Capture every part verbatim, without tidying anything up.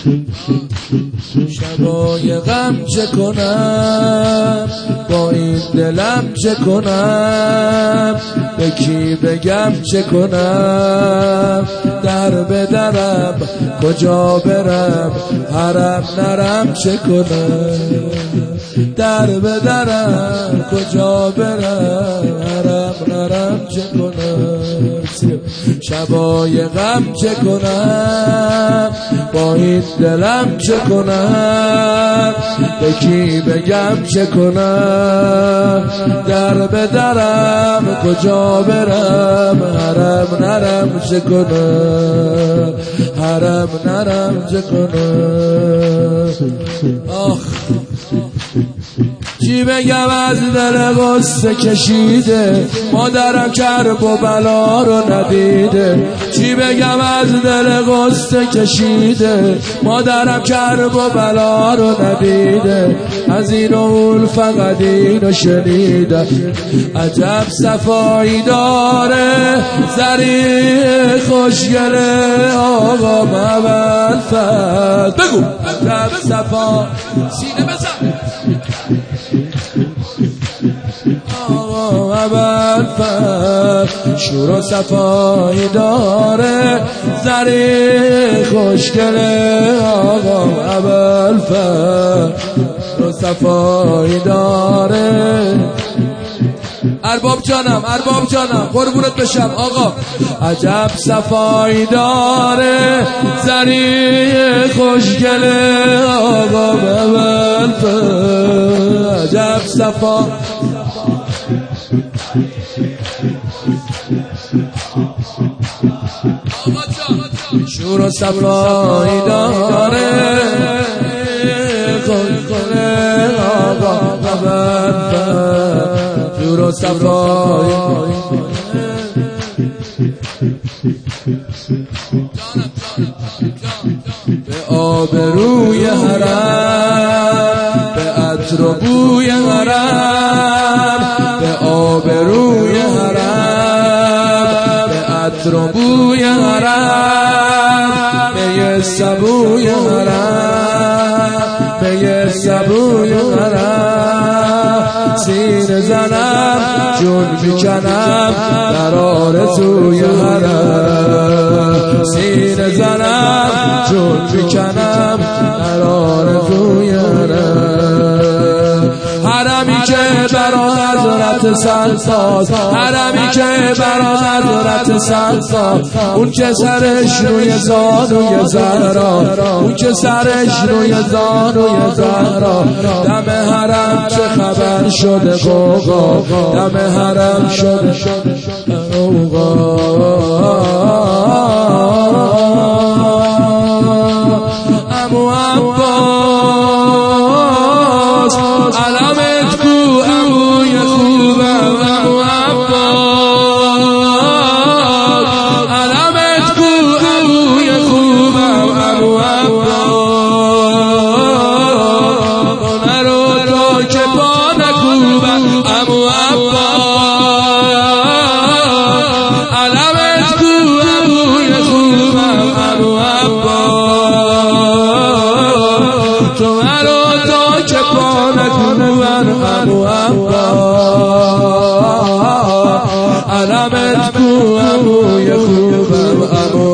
شبای غم چه کنم، با این دلم چه کنم، به کی بگم چه کنم، در به درم کجا برم، حرم نرم چه کنم، در به درم کجا برم، حرم نرم چه کنم. شبای غم چه کنم، با این دلم چه کنم، به کی بگم چه کنم، در به درم کجا برم، حرم نرم چه کنم، حرم نرم چه کنم. آخ چی بگم از دل غصه کشیده، مادرم کرب و بلا رو ندیده. چی بگم از دل غصه کشیده، مادرم کرب و بلا رو ندیده. از این و اون فقط اینو شنیده، عجب صفایی داره زری خوشگله آقا مول فد. بگو عجب صفا سینه بزن آقا اول فر، شور و صفایی داره زری خوشگله آقا اول فر، شور و صفایی داره. ارباب جانم ارباب جانم قربونت بشم آقا. عجب صفایی داره زری خوشگله آقا اول فر، عجب صفا شور و صفایی داره خوشگله آقا اول فر، شور و صفایی به آبروی حرم، به عطر و بوی حرم، به آبروی حرم، به عطر و بوی حرم، به سبوی حرم، به سبوی حرم، سینه زنم جون میکنم در آرزوی حرم، سینه زنم جون میکنم در آرزوی حرم. حرمی که برا حضرت سلطان، حرمی که برا حضرت سلطان، اون که سرش روی زانوی زهرا، اون که سرش روی زانوی زهرا. دم حرم چه خبر شده غوغا، دم حرم شده غوغا. عمو عباس علمت کو عموی خوبم، عمو عباس علمت کو عموی خوبم، عمو عباس نرو تا که پا نکوبم، عمو عباس علمت کو عموی خوبم، عمو عباس تو مرو تا که پا نکوبم، عمو عباس علمت کو عموی خوبم، عمو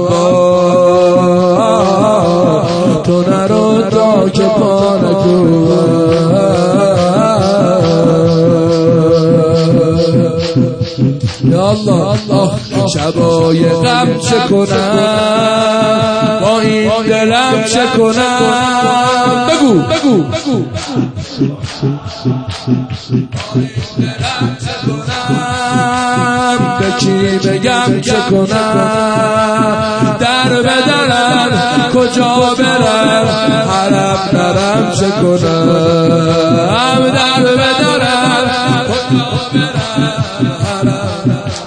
عباس تو نرو تا که پا نکوبم. یا الله شبای غم چه کنم، با این دلم چه کنم. بگو بگو بگو به کی بگم چه کنم، در به درم کجا برم، حرم نرم چه کنم، در به درم کجا برم، حرم.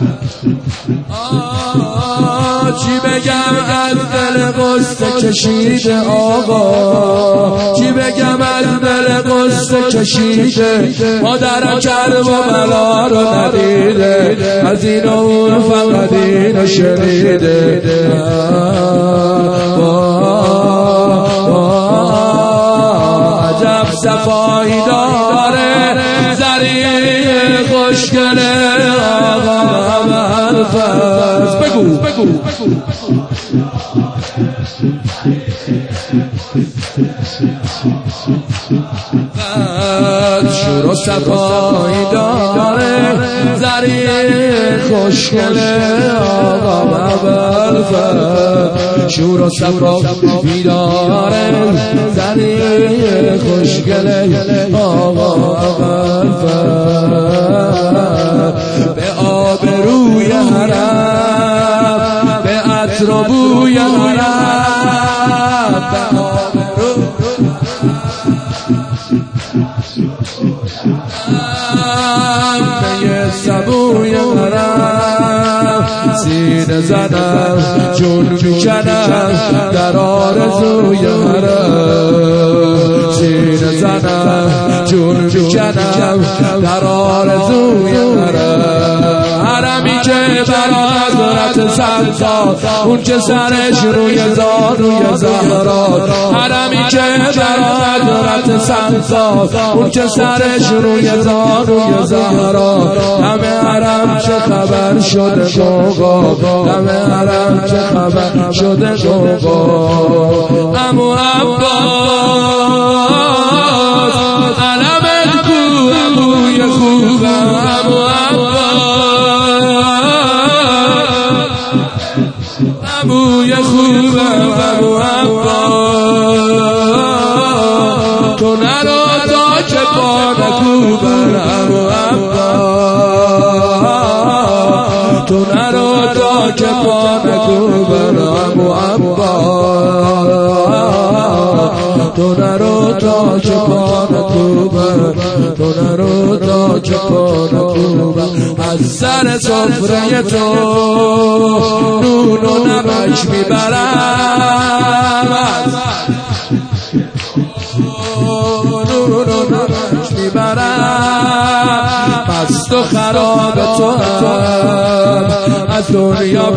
چی بگم از دل غصه کشیده آقا، چی بگم از دل غصه کشیده، مادرم کرب و بلا رو ندیده. از این و اون فقط اینو شنیده، ابوالفضل. بگو بگو شور و صفایی داره زری خوشگل آقا ابوالفضل. شور و صفایی داره زری خوشگل آقا ابوالفضل. به آبروی حرم به عطر و بوی حرم به آبروی به سبوی حرم سینه زنم جون میکنم در آرزوی حرم. سینه زنم جون میکنم در آرزوی حرم. حرمی که برا حضرت سبزاد اون که سرش روی زاد روی زهرات. حرمی که برا حضرت سبزاد اون که سرش روی زاد روی زهرات. همه حرم چه خبر شده گوگا، همه حرم چه خبر شده گوگا. عمو عباس علمت کو عموی خوبم. عمو عموی خوبم عمو عباس. تو نرو تا که پا نکوبم عمو عباس. تو نرو تا که پا نکوبم عمو عباس. تو نرو تا که پا نکوبم. تو نرو تا که پا نکوبم. از سر سفره تو نون و نمک میبرم. نون و نمک میبرم. مست و خراب تو هم از دنیا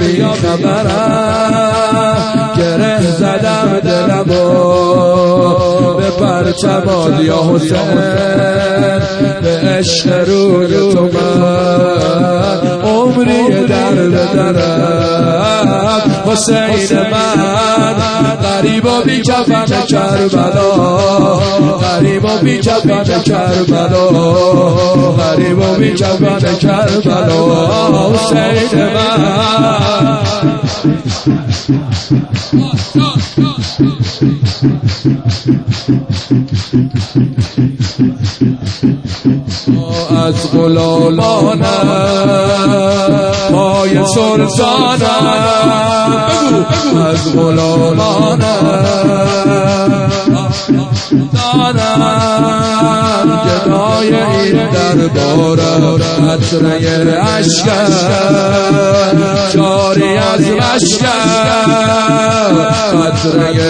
بیخبرم. گره زدم دلمو به پرچم یا حسین. به عشق روی تو من عمری درد درم. حسین من غریب و بی کفن کربلا. غریب و بی کفن کربلا. غریب و بی کفن کربلا. حسین من از غلامانم پای سلطانم. از غلامانم دانم گدای این دربارم. قطره اشکم جاری از مشکم. قطره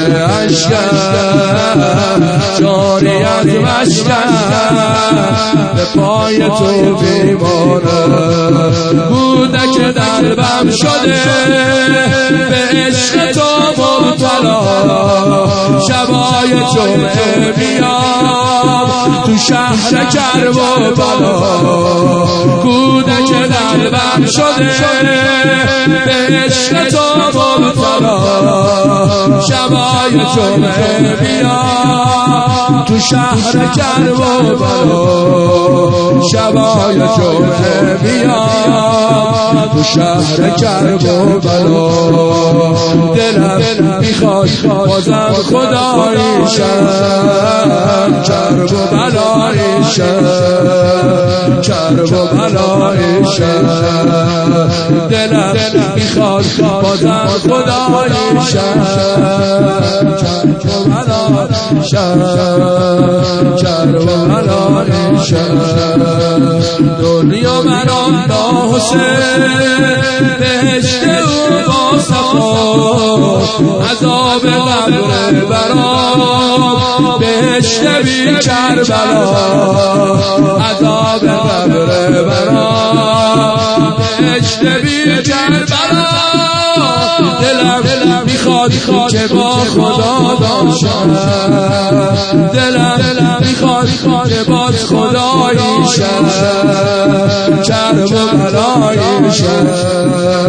اشکم جاری از مشکم. به پای تو بیمارم. بودک دربم شده به عشق تو مبتلا. شبای جمعه بیام تو شهر کرب و بلا. کودک دربم شده به عشق تو مبتلا. شبای جمعه بیام تو شهر کرب و بلا. شبای جمعه بیام تو شهر کرب و بلا. دلم میخواد بازم خدایشم کرب و بلایشم. کرب و بلایشم. دلم میخواد بازم خدایشم کرب و بلایشم. کرب و بلایشم. دنیا مرا با حسین بهشت او با صفا. عذاب قبر برام بهشت بی کربلا. عذاب قبر برام بهشت بی کربلا. دلم میخواد که با خدا باشم. دلم میخواد که با خدایشم کرب و بلایشم.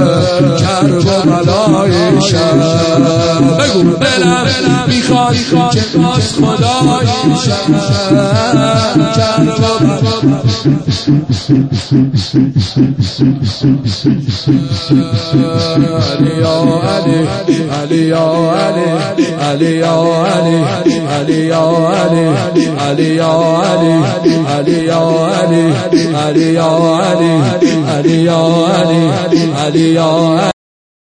دلم میخواد که باز خدایی شم علی یا علی علی یا علی علی یا علی علی یا علی علی یا علی علی یا علی علی یا علی علی یا علی علی یا